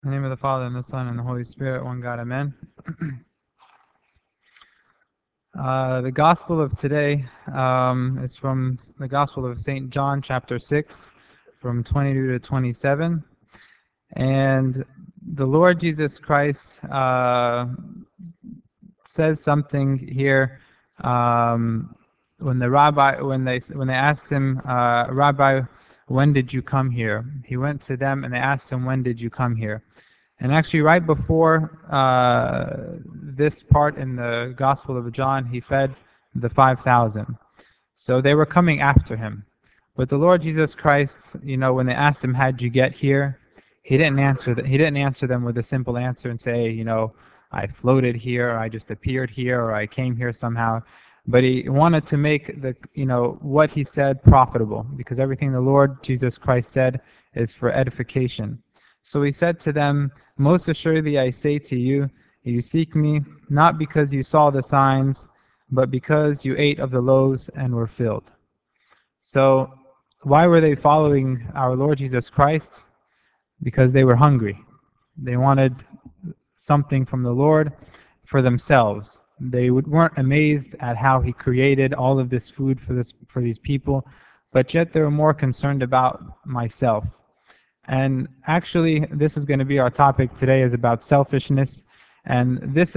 In the name of the Father, and the Son, and the Holy Spirit, one God, amen. The Gospel of today is from the Gospel of St. John, chapter 6, from 22 to 27. And the Lord Jesus Christ says something here when they asked him, Rabbi, when did you come here? He went to them and they asked him, when did you come here? And actually, right before this part in the Gospel of John, he fed the 5,000. So they were coming after him. But the Lord Jesus Christ, when they asked him, how'd you get here? He didn't answer that. He didn't answer them with a simple answer and say, I floated here, or I just appeared here, or I came here somehow. But he wanted to make what he said profitable, because everything the Lord Jesus Christ said is for edification. So he said to them, most assuredly I say to you, you seek me not because you saw the signs, but because you ate of the loaves and were filled. So why were they following our Lord Jesus Christ? Because they were hungry. They wanted something from the Lord for themselves. They weren't amazed at how he created all of this food for these people, but yet they were more concerned about myself. And actually, this is going to be our topic today, is about selfishness. And this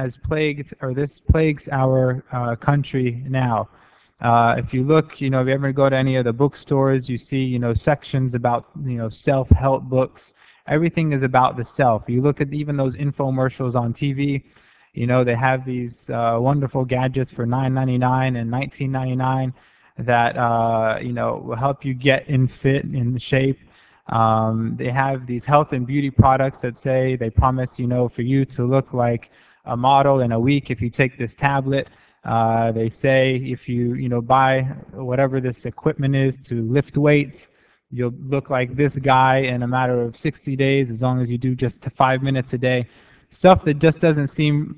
plagues our country now. If you look, if you ever go to any of the bookstores, you see, sections about, self-help books. Everything is about the self. You look at even those infomercials on TV, they have these wonderful gadgets for $9.99 and $19.99 that, will help you get in shape. They have these health and beauty products that say they promise, for you to look like a model in a week if you take this tablet. They say if you, buy whatever this equipment is to lift weights, you'll look like this guy in a matter of 60 days as long as you do just 5 minutes a day. Stuff that just doesn't seem,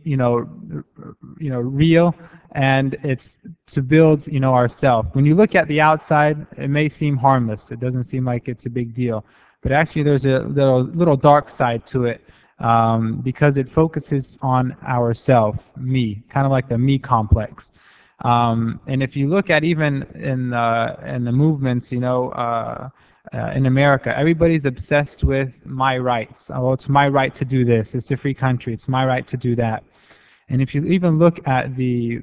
real, and it's to build, ourself. When you look at the outside, it may seem harmless. It doesn't seem like it's a big deal, but actually there's a little dark side to it, because it focuses on ourself, me, kind of like the me complex. And if you look at even in the movements, in America, everybody's obsessed with my rights. Oh, it's my right to do this. It's a free country. It's my right to do that. And if you even look at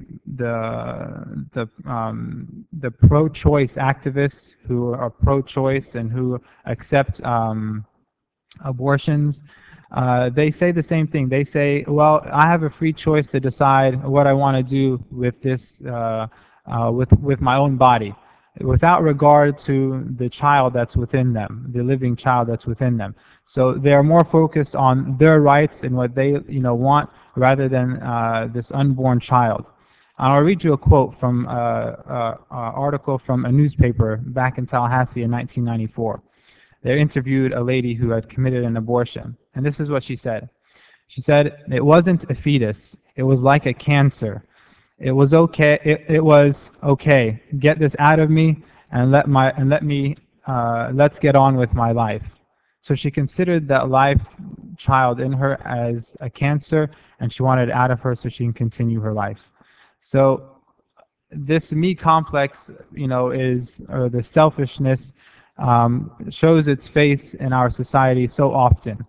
the pro-choice activists who are pro-choice and who accept abortions, they say the same thing. They say, well, I have a free choice to decide what I want to do with this, with my own body, without regard to the child that's within them, the living child that's within them. So they are more focused on their rights and what they want, rather than this unborn child. I'll read you a quote from an article from a newspaper back in Tallahassee in 1994. They interviewed a lady who had committed an abortion, and this is what she said. She said, "It wasn't a fetus. It was like a cancer. It was okay. It was okay. Get this out of me, and let's get on with my life." So she considered that life child in her as a cancer, and she wanted it out of her so she can continue her life. So this me complex, is, or the selfishness, shows its face in our society so often.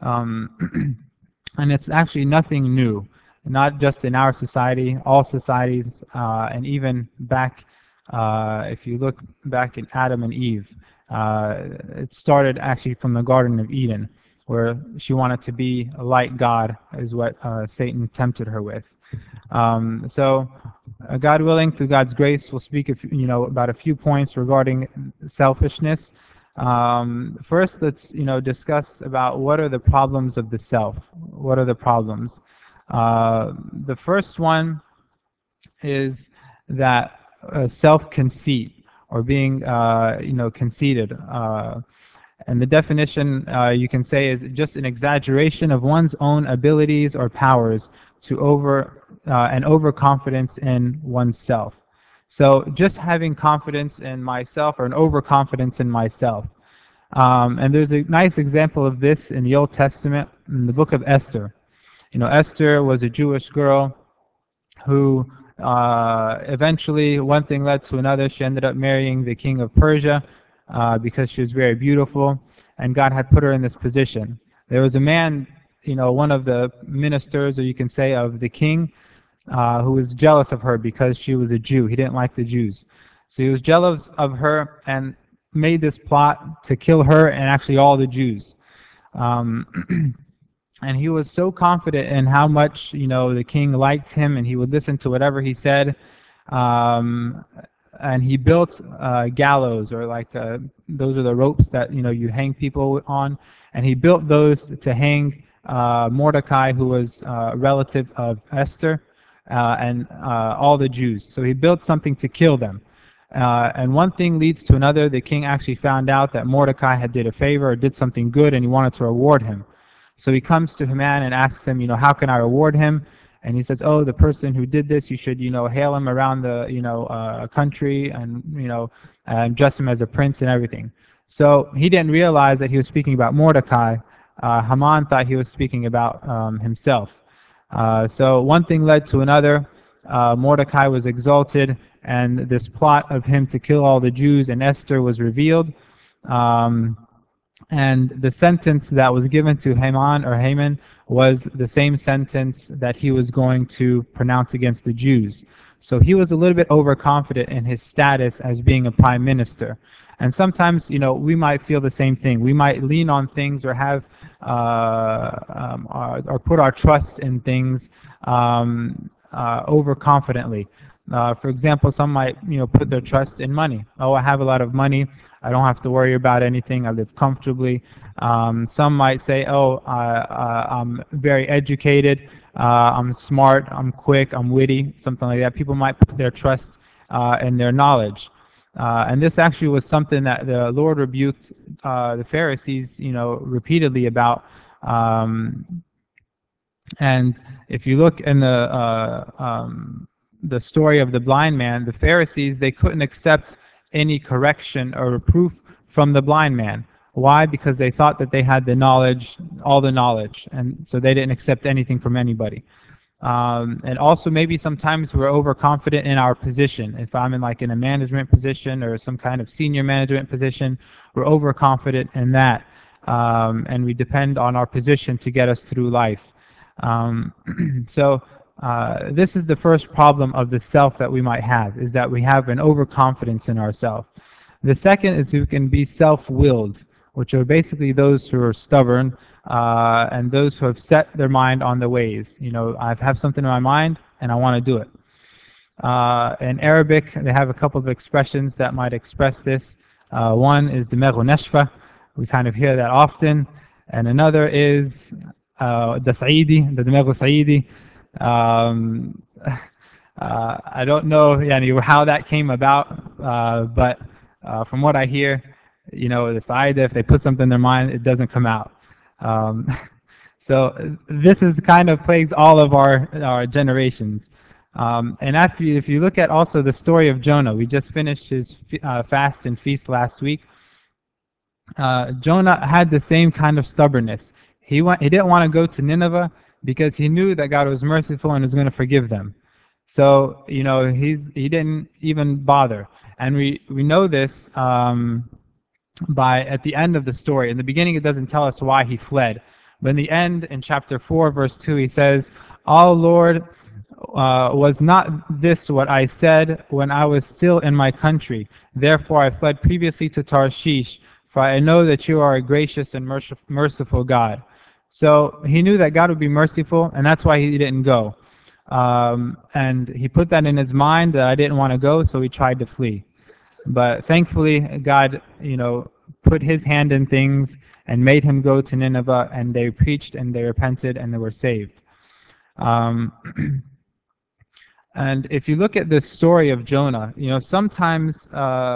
And it's actually nothing new, not just in our society, all societies, and even back, if you look back at Adam and Eve, it started actually from the Garden of Eden, where she wanted to be like God, is what Satan tempted her with. God willing, through God's grace, we'll speak about a few points regarding selfishness. First, let's discuss about what are the problems of the self. What are the problems? The first one is that self-conceit, or being conceited. And the definition, you can say, is just an exaggeration of one's own abilities or powers to an overconfidence in oneself. So just having confidence in myself, or an overconfidence in myself. And there's a nice example of this in the Old Testament, in the book of Esther. Esther was a Jewish girl who eventually, one thing led to another. She ended up marrying the king of Persia because she was very beautiful, and God had put her in this position. There was a man, one of the ministers, or you can say of the king, who was jealous of her because she was a Jew. He didn't like the Jews. So he was jealous of her and made this plot to kill her and actually all the Jews. Um, and he was so confident in how much the king liked him, and he would listen to whatever he said. Um, and he built gallows, or like those are the ropes that you hang people on, and he built those to hang Mordecai, who was a relative of Esther, and all the Jews. So he built something to kill them. And one thing leads to another. The king actually found out that Mordecai had did a favor or did something good, and he wanted to reward him. So he comes to Haman and asks him, how can I reward him? And he says, oh, the person who did this, you should, hail him around the, country, and, and dress him as a prince and everything. So he didn't realize that he was speaking about Mordecai. Haman thought he was speaking about himself. So one thing led to another. Mordecai was exalted, and this plot of him to kill all the Jews and Esther was revealed. Um, and the sentence that was given to Haman was the same sentence that he was going to pronounce against the Jews. So he was a little bit overconfident in his status as being a prime minister. And sometimes, we might feel the same thing. We might lean on things, or have, or put our trust in things overconfidently. For example, some might, put their trust in money. Oh, I have a lot of money. I don't have to worry about anything. I live comfortably. Some might say, oh, I'm very educated. I'm smart. I'm quick. I'm witty. Something like that. People might put their trust in their knowledge. And this actually was something that the Lord rebuked the Pharisees, repeatedly about. And if you look in the story of the blind man, the Pharisees, they couldn't accept any correction or reproof from the blind man. Why? Because they thought that they had the knowledge, all the knowledge, and so they didn't accept anything from anybody. And also, maybe sometimes we're overconfident in our position. If I'm in a management position or some kind of senior management position, we're overconfident in that, and we depend on our position to get us through life. So this is the first problem of the self that we might have, is that we have an overconfidence in ourselves. The second is we can be self-willed, which are basically those who are stubborn, and those who have set their mind on the ways. I have something in my mind and I want to do it. In Arabic, they have a couple of expressions that might express this. One is دماغ نشفة. We kind of hear that often. And another is the Saidi, the دماغ Saidi. I don't know how that came about, but from what I hear, the Saida, if they put something in their mind, it doesn't come out. Um, so this is kind of plagues all of our generations. And if you look at also the story of Jonah, we just finished his fast and feast last week. Jonah had the same kind of stubbornness. He didn't want to go to Nineveh because he knew that God was merciful and was going to forgive them. So he didn't even bother. And we know this by at the end of the story. In the beginning, it doesn't tell us why he fled, but in the end, in chapter 4, verse 2, he says, "Oh Lord, was not this what I said when I was still in my country? Therefore I fled previously to Tarshish, for I know that you are a gracious and merciful God." So he knew that God would be merciful, and that's why he didn't go. And he put that in his mind that I didn't want to go, so he tried to flee. But thankfully, God, put his hand in things and made him go to Nineveh, and they preached and they repented and they were saved. And if you look at this story of Jonah, sometimes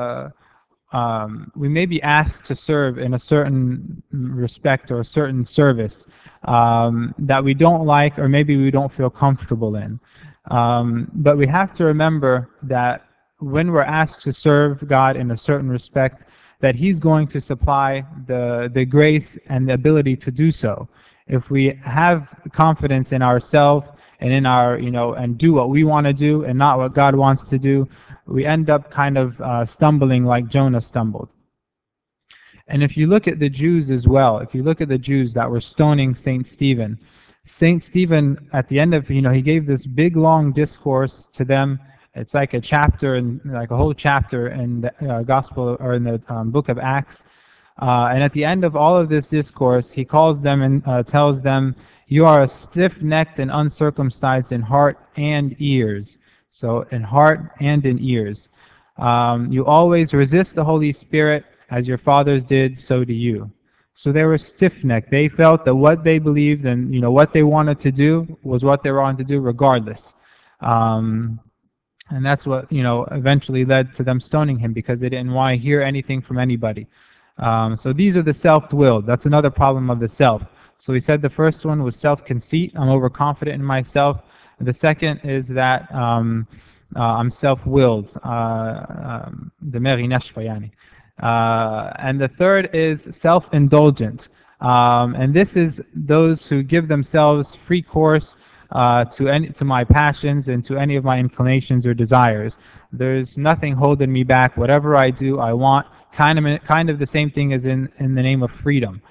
we may be asked to serve in a certain respect or a certain service that we don't like, or maybe we don't feel comfortable in. But we have to remember that when we're asked to serve God in a certain respect, that He's going to supply the grace and the ability to do so. If we have confidence in ourselves and in our, and do what we want to do and not what God wants to do, we end up kind of stumbling like Jonah stumbled. And if you look at the Jews as well, if you look at the Jews that were stoning Saint Stephen at the end of, he gave this big long discourse to them. It's like a chapter, and like a whole chapter in the Gospel, or in the book of Acts. And at the end of all of this discourse, he calls them and tells them, "You are stiff-necked and uncircumcised in heart and ears." So in heart and in ears. You always resist the Holy Spirit, as your fathers did, so do you. So they were stiff-necked. They felt that what they believed and what they wanted to do was what they wanted to do regardless. Um, and that's what eventually led to them stoning him, because they didn't want to hear anything from anybody. So these are the self-willed. That's another problem of the self. So we said the first one was self-conceit. I'm overconfident in myself. The second is that I'm self-willed. دماغي ناشفة يعني. And the third is self-indulgent. And this is those who give themselves free course to my passions and to any of my inclinations or desires. There's nothing holding me back. Whatever I do, I want. Kind of the same thing as in the name of freedom.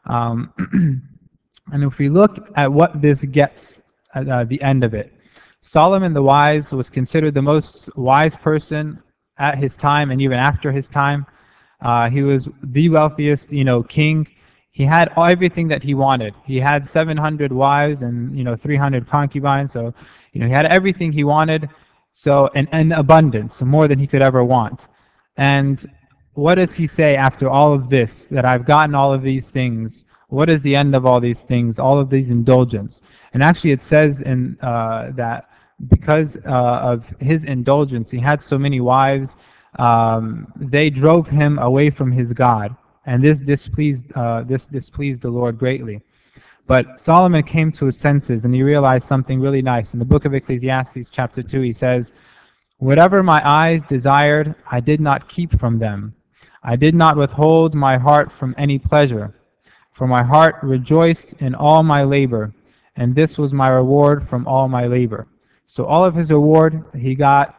And if we look at what this gets at the end of it, Solomon the wise was considered the most wise person at his time and even after his time. He was the wealthiest, king. He had everything that he wanted. He had 700 wives and 300 concubines. So he had everything he wanted. So in abundance, more than he could ever want. And what does he say after all of this? That I've gotten all of these things. What is the end of all these things? All of these indulgence. And actually, it says in that because of his indulgence, he had so many wives. They drove him away from his God, and this displeased the Lord greatly. But Solomon came to his senses, and he realized something really nice. In the book of Ecclesiastes, chapter 2, he says, "Whatever my eyes desired, I did not keep from them. I did not withhold my heart from any pleasure. For my heart rejoiced in all my labor, and this was my reward from all my labor." So all of his reward, he got,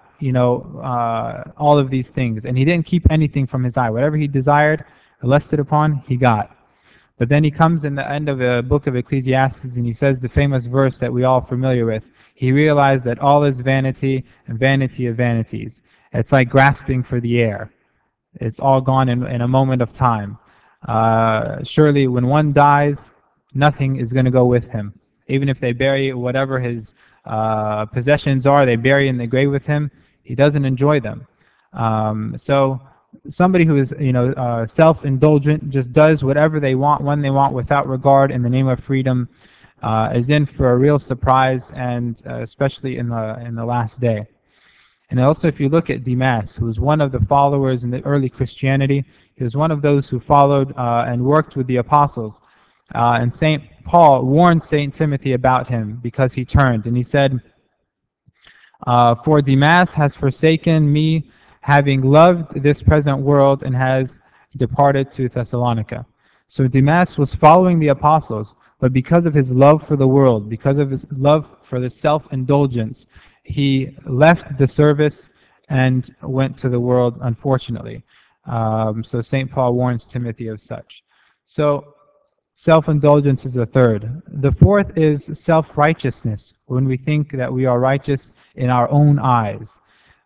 all of these things. And he didn't keep anything from his eye. Whatever he desired or lusted upon, he got. But then he comes in the end of the book of Ecclesiastes and he says the famous verse that we all familiar with. He realized that all is vanity and vanity of vanities. It's like grasping for the air. It's all gone in a moment of time. Surely when one dies, nothing is going to go with him. Even if they bury whatever his possessions are, they bury in the grave with him, he doesn't enjoy them. So somebody who is self-indulgent, just does whatever they want when they want without regard in the name of freedom, is in for a real surprise, and especially in the last day. And also, if you look at Demas, who was one of the followers in the early Christianity, he was one of those who followed and worked with the apostles. And St. Paul warned St. Timothy about him because he turned. And he said, "For Demas has forsaken me, having loved this present world, and has departed to Thessalonica." So Demas was following the apostles, but because of his love for the world, because of his love for the self-indulgence, he left the service and went to the world, unfortunately. So St. Paul warns Timothy of such. So self-indulgence is the third. The fourth is self-righteousness, when we think that we are righteous in our own eyes.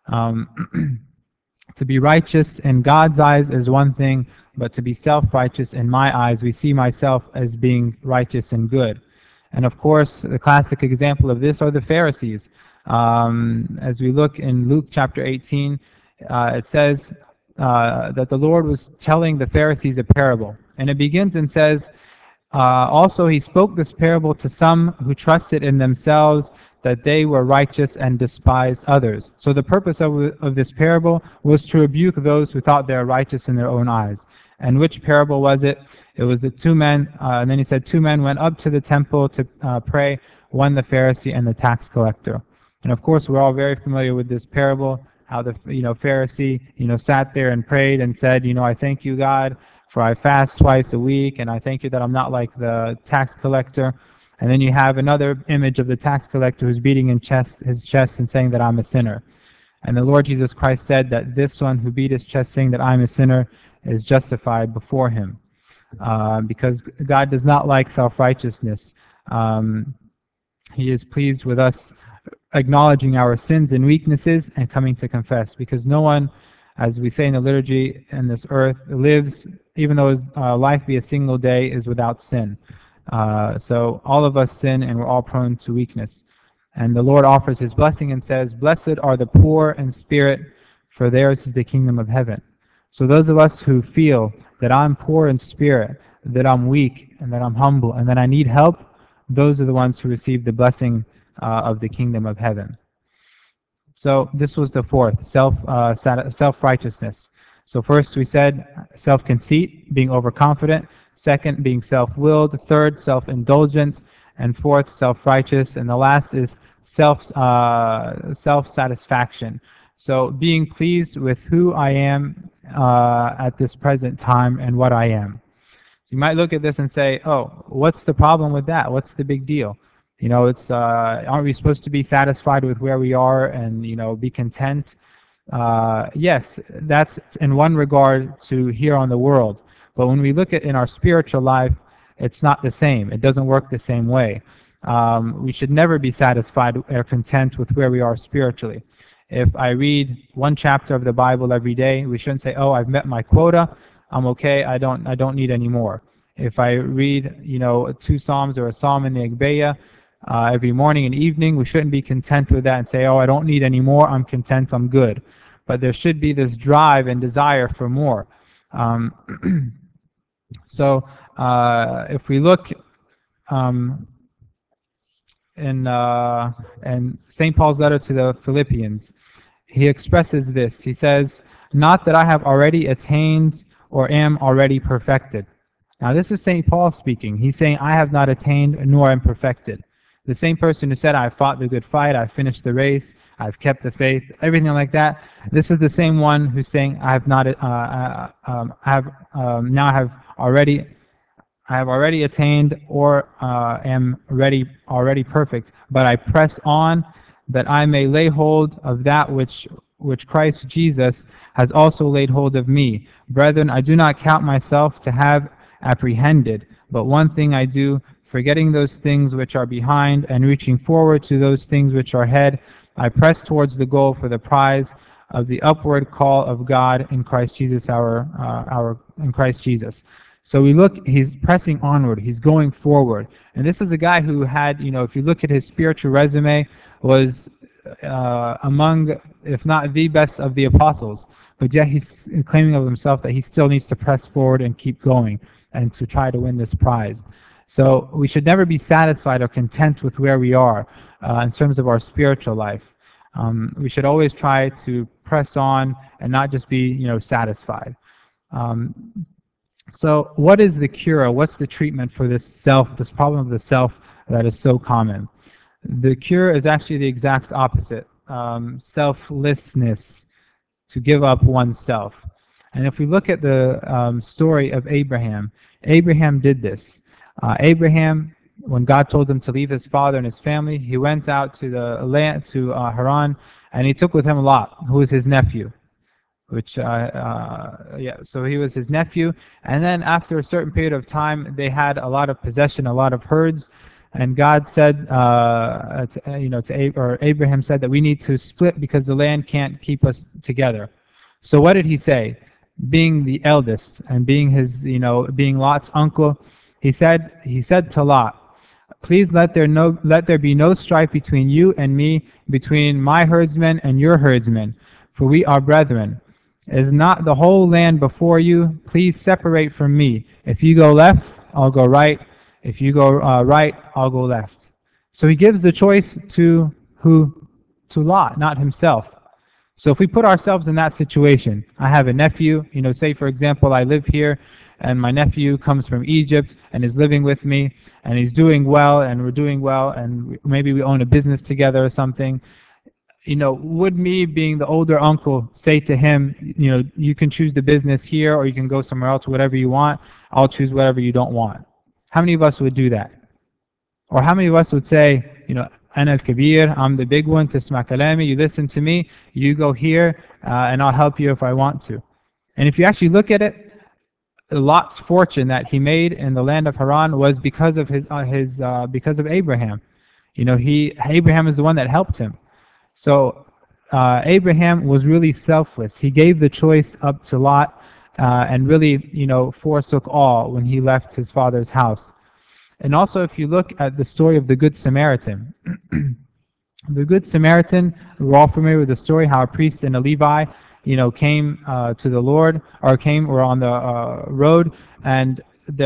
To be righteous in God's eyes is one thing, but to be self-righteous in my eyes, we see myself as being righteous and good. And of course, the classic example of this are the Pharisees. As we look in Luke chapter 18, it says that the Lord was telling the Pharisees a parable. And it begins and says, "Also he spoke this parable to some who trusted in themselves that they were righteous and despised others." So the purpose of this parable was to rebuke those who thought they were righteous in their own eyes. And which parable was it? It was the two men, and then he said, two men went up to the temple to pray, one the Pharisee and the tax collector. And of course, we're all very familiar with this parable. how the Pharisee sat there and prayed and said, I thank you, God, for I fast twice a week, and I thank you that I'm not like the tax collector. And then you have another image of the tax collector who's beating his chest and saying that I'm a sinner. And the Lord Jesus Christ said that this one who beat his chest saying that I'm a sinner is justified before him, because God does not like self-righteousness. He is pleased with us acknowledging our sins and weaknesses and coming to confess, because no one, as we say in the liturgy, in this earth lives, even though his life be a single day, is without sin. So all of us sin, and we're all prone to weakness. And the Lord offers his blessing and says, "Blessed are the poor in spirit, for theirs is the kingdom of heaven." So those of us who feel that I'm poor in spirit, that I'm weak, and that I'm humble, and that I need help, those are the ones who receive the blessing of the kingdom of heaven. So this was the fourth, self-righteousness. So first we said self-conceit, being overconfident. Second, being self-willed. Third, self-indulgent. And fourth, self-righteous. And the last is self-satisfaction. So being pleased with who I am at this present time and what I am. So you might look at this and say, oh, what's the problem with that? What's the big deal? It's aren't we supposed to be satisfied with where we are and be content? Yes, that's in one regard to here on the world. But when we look at in our spiritual life, it's not the same. It doesn't work the same way. We should never be satisfied or content with where we are spiritually. If I read one chapter of the Bible every day, we shouldn't say, "Oh, I've met my quota. I'm okay. I don't need any more." If I read, 2 Psalms or a Psalm in the Agbeya every morning and evening, we shouldn't be content with that and say, "Oh, I don't need any more. I'm content. I'm good." But there should be this drive and desire for more. So if we look in St. Paul's letter to the Philippians, he expresses this. He says, "Not that I have already attained or am already perfected." Now this is St. Paul speaking. He's saying, I have not attained nor am perfected. The same person who said, I've fought the good fight, I've finished the race, I've kept the faith, everything like that. This is the same one who's saying, I have not, now I have already attained or am already perfect, but I press on that I may lay hold of that which Christ Jesus has also laid hold of me. Brethren, I do not count myself to have apprehended, but one thing I do, forgetting those things which are behind and reaching forward to those things which are ahead, I press towards the goal for the prize of the upward call of God in Christ Jesus in Christ Jesus. So we look, he's pressing onward, he's going forward. And this is a guy who had, if you look at his spiritual resume, was among, if not the best of the apostles. But yet he's claiming of himself that he still needs to press forward and keep going and to try to win this prize. So we should never be satisfied or content with where we are in terms of our spiritual life. We should always try to press on and not just be, satisfied. So what is the cure? What's the treatment for this problem of the self that is so common? The cure is actually the exact opposite, selflessness, to give up oneself. And if we look at the story of Abraham, Abraham did this. Abraham, when God told him to leave his father and his family, he went out to the land, to Haran, and he took with him Lot, who was his nephew. So he was his nephew, and then after a certain period of time, they had a lot of possession, a lot of herds, and God said, Abraham said that we need to split because the land can't keep us together. So what did he say? Being the eldest and being being Lot's uncle, he said to Lot, "Please let there be no strife between you and me, between my herdsmen and your herdsmen, for we are brethren. Is not the whole land before you? Please separate from me. If you go left, I'll go right. If you go right, I'll go left." So he gives the choice to who? To Lot, not himself. So if we put ourselves in that situation, I have a nephew, say for example, I live here and my nephew comes from Egypt and is living with me and he's doing well and we're doing well and maybe we own a business together or something. would me being the older uncle say to him, you can choose the business here or you can go somewhere else, whatever you want. I'll choose whatever you don't want. How many of us would do that? Or how many of us would say, Ana al-Kabir, I'm the big one, tisma kalami, you listen to me, you go here, and I'll help you if I want to. And if you actually look at it, Lot's fortune that he made in the land of Haran was because of because of Abraham. Abraham is the one that helped him. So Abraham was really selfless. He gave the choice up to Lot, and really, forsook all when he left his father's house. And also, if you look at the story of the Good Samaritan, the Good Samaritan, we're all familiar with the story how a priest and a Levi, came to the Lord, or were on the road, and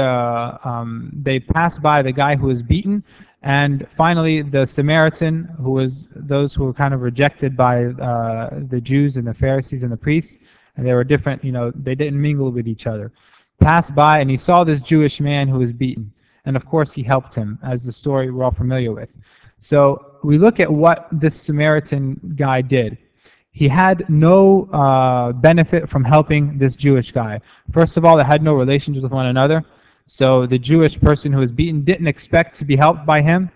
they passed by the guy who was beaten, and finally the Samaritan, who was those who were kind of rejected by the Jews and the Pharisees and the priests, and they were different, they didn't mingle with each other, passed by and he saw this Jewish man who was beaten. And of course, he helped him, as the story we're all familiar with. So we look at what this Samaritan guy did. He had no benefit from helping this Jewish guy. First of all, they had no relations with one another. So the Jewish person who was beaten didn't expect to be helped by him,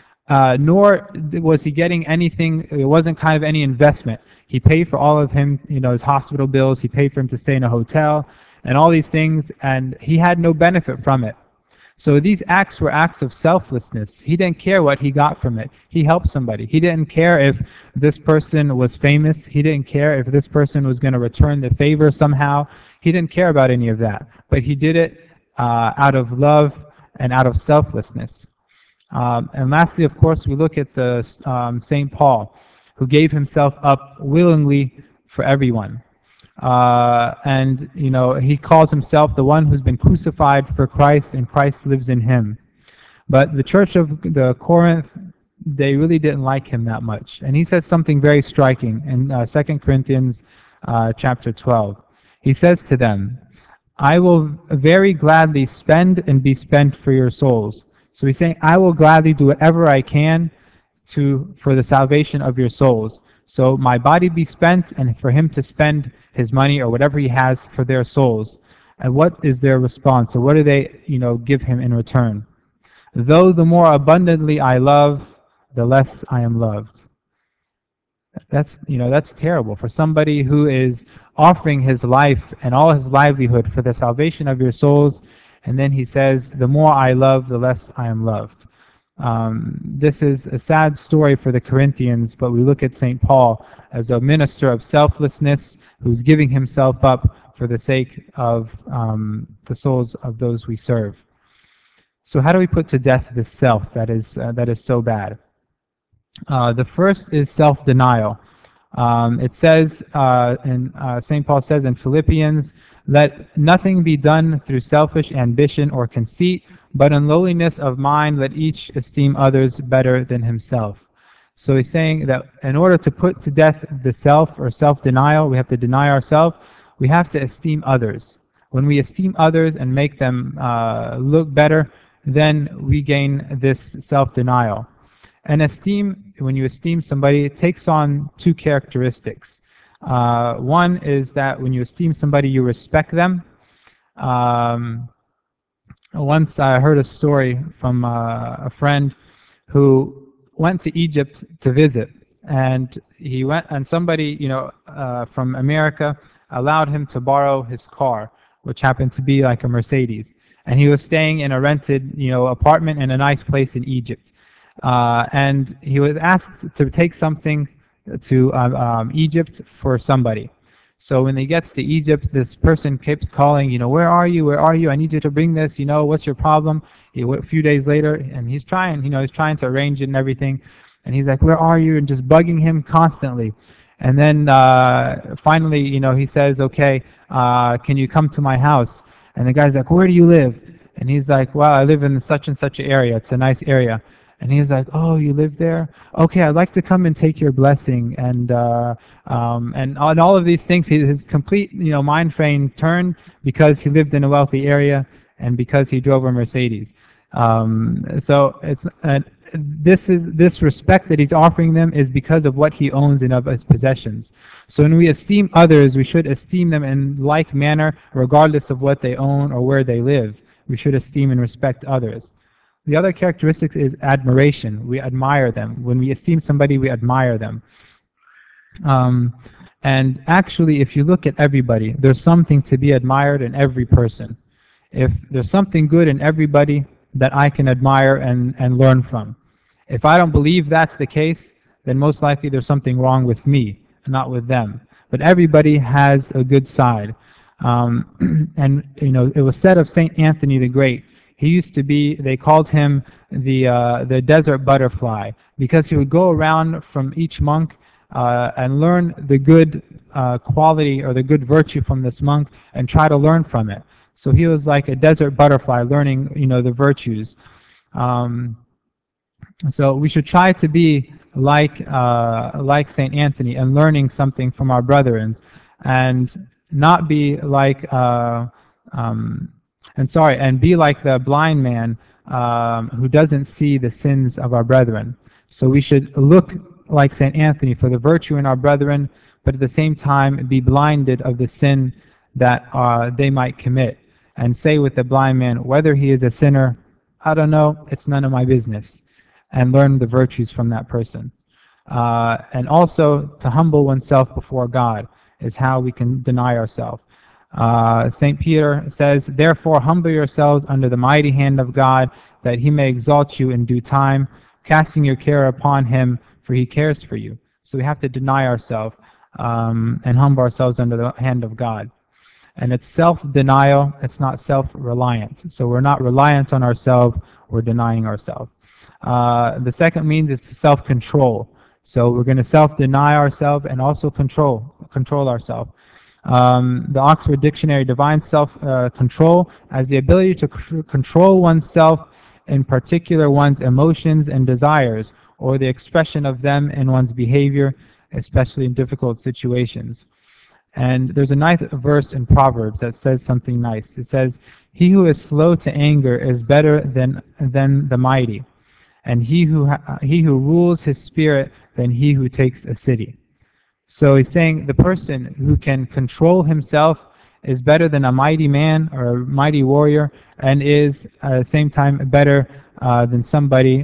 nor was he getting anything. It wasn't kind of any investment. He paid for all of him, his hospital bills. He paid for him to stay in a hotel and all these things, and he had no benefit from it. So these acts were acts of selflessness. He didn't care what he got from it. He helped somebody. He didn't care if this person was famous. He didn't care if this person was going to return the favor somehow. He didn't care about any of that. But he did it out of love and out of selflessness. And lastly, of course, we look at the St. Paul, who gave himself up willingly for everyone. And he calls himself the one who's been crucified for Christ, and Christ lives in him. But the church of the Corinth, they really didn't like him that much. And he says something very striking in 2 Corinthians chapter 12. He says to them, I will very gladly spend and be spent for your souls. So he's saying, I will gladly do whatever I can for the salvation of your souls. So my body be spent, and for him to spend his money or whatever he has for their souls. And what is their response? Or what do they, give him in return? Though the more abundantly I love, the less I am loved. That's terrible for somebody who is offering his life and all his livelihood for the salvation of your souls, and then he says, the more I love, the less I am loved. This is a sad story for the Corinthians, but we look at St. Paul as a minister of selflessness who's giving himself up for the sake of the souls of those we serve. So how do we put to death this self that is so bad? The first is self-denial. It says, St. Paul says in Philippians, let nothing be done through selfish ambition or conceit, but in lowliness of mind let each esteem others better than himself. So he's saying that in order to put to death the self or self-denial, we have to deny ourselves. We have to esteem others. When we esteem others and make them look better, then we gain this self-denial. And when you esteem somebody, it takes on two characteristics. One is that when you esteem somebody, you respect them. Once I heard a story from a friend who went to Egypt to visit, and he went, and somebody, from America allowed him to borrow his car, which happened to be like a Mercedes, and he was staying in a rented, apartment in a nice place in Egypt. And he was asked to take something to Egypt for somebody. So when he gets to Egypt, this person keeps calling, where are you? Where are you? I need you to bring this. What's your problem? A few days later, and he's trying to arrange it and everything. And he's like, where are you? And just bugging him constantly. And then finally, he says, okay, can you come to my house? And the guy's like, where do you live? And he's like, well, I live in such and such an area. It's a nice area. And he's like, oh, you live there? Okay, I'd like to come and take your blessing. And on all of these things, his complete mind frame turned because he lived in a wealthy area and because he drove a Mercedes. So it's this respect that he's offering them is because of what he owns and of his possessions. So when we esteem others, we should esteem them in like manner, regardless of what they own or where they live. We should esteem and respect others. The other characteristic is admiration. We admire them. When we esteem somebody, we admire them. Um, and actually, if you look at everybody, there's something to be admired in every person. If there's something good in everybody that I can admire and learn from. If I don't believe that's the case, then most likely there's something wrong with me, not with them. But everybody has a good side. And it was said of Saint Anthony the Great. He used to be. They called him the desert butterfly because he would go around from each monk and learn the good quality or the good virtue from this monk and try to learn from it. So he was like a desert butterfly, learning the virtues. Um, so we should try to be like Saint Anthony and learning something from our brethren, and not be like um, and be like the blind man who doesn't see the sins of our brethren. So we should look like Saint Anthony for the virtue in our brethren, but at the same time be blinded of the sin that they might commit, and say with the blind man, whether he is a sinner, I don't know, it's none of my business, and learn the virtues from that person. And also to humble oneself before God is how we can deny ourselves. St. Peter says, therefore humble yourselves under the mighty hand of God, that he may exalt you in due time, casting your care upon him, for he cares for you. So we have to deny ourselves and humble ourselves under the hand of God. And it's self-denial, it's not self-reliant. So we're not reliant on ourselves, we're denying ourselves. The second means is to self-control. So we're going to self-deny ourselves and also control ourselves. The Oxford Dictionary defines self-control as the ability to control oneself, in particular one's emotions and desires, or the expression of them in one's behavior, especially in difficult situations. And there's a ninth verse in Proverbs that says something nice. It says, he who is slow to anger is better than the mighty, and he who rules his spirit than he who takes a city. So he's saying the person who can control himself is better than a mighty man or a mighty warrior, and is at the same time better than somebody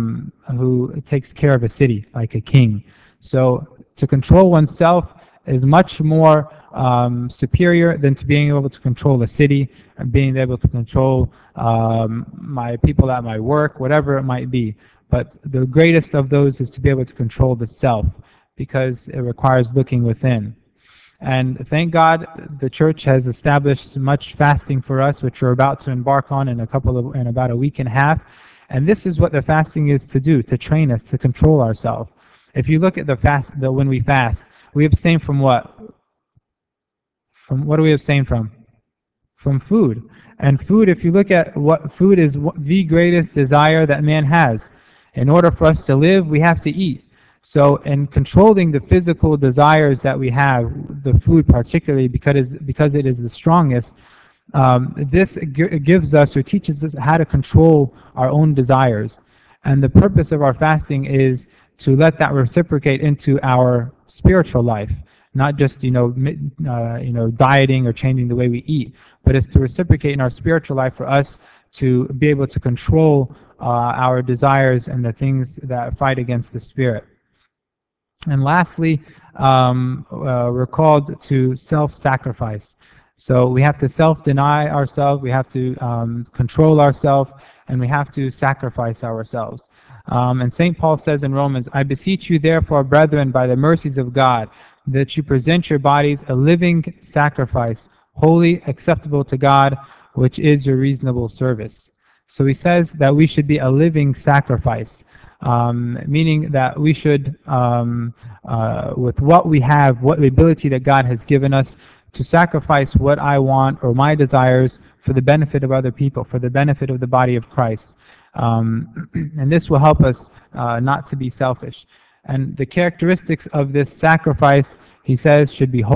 who takes care of a city, like a king. So to control oneself is much more superior than to being able to control a city and being able to control my people at my work, whatever it might be. But the greatest of those is to be able to control the self, because it requires looking within. And thank God the church has established much fasting for us, which we're about to embark on in about a week and a half. And this is what the fasting is to do, to train us to control ourselves. If you look at when we fast, we abstain from what? From what do we abstain from? From food. And food, if you look at what food is, the greatest desire that man has. In order for us to live, we have to eat. So in controlling the physical desires that we have, the food particularly, because it is the strongest, this gives us or teaches us how to control our own desires. And the purpose of our fasting is to let that reciprocate into our spiritual life, not just dieting or changing the way we eat, but it's to reciprocate in our spiritual life for us to be able to control our desires and the things that fight against the spirit. And lastly, we're called to self-sacrifice. So we have to self-deny ourselves, we have to control ourselves, and we have to sacrifice ourselves. And St. Paul says in Romans, I beseech you therefore, brethren, by the mercies of God, that you present your bodies a living sacrifice, holy, acceptable to God, which is your reasonable service. So he says that we should be a living sacrifice, meaning that we should, with what we have, what ability that God has given us, to sacrifice what I want or my desires for the benefit of other people, for the benefit of the body of Christ. And this will help us not to be selfish. And the characteristics of this sacrifice, he says, should be holy.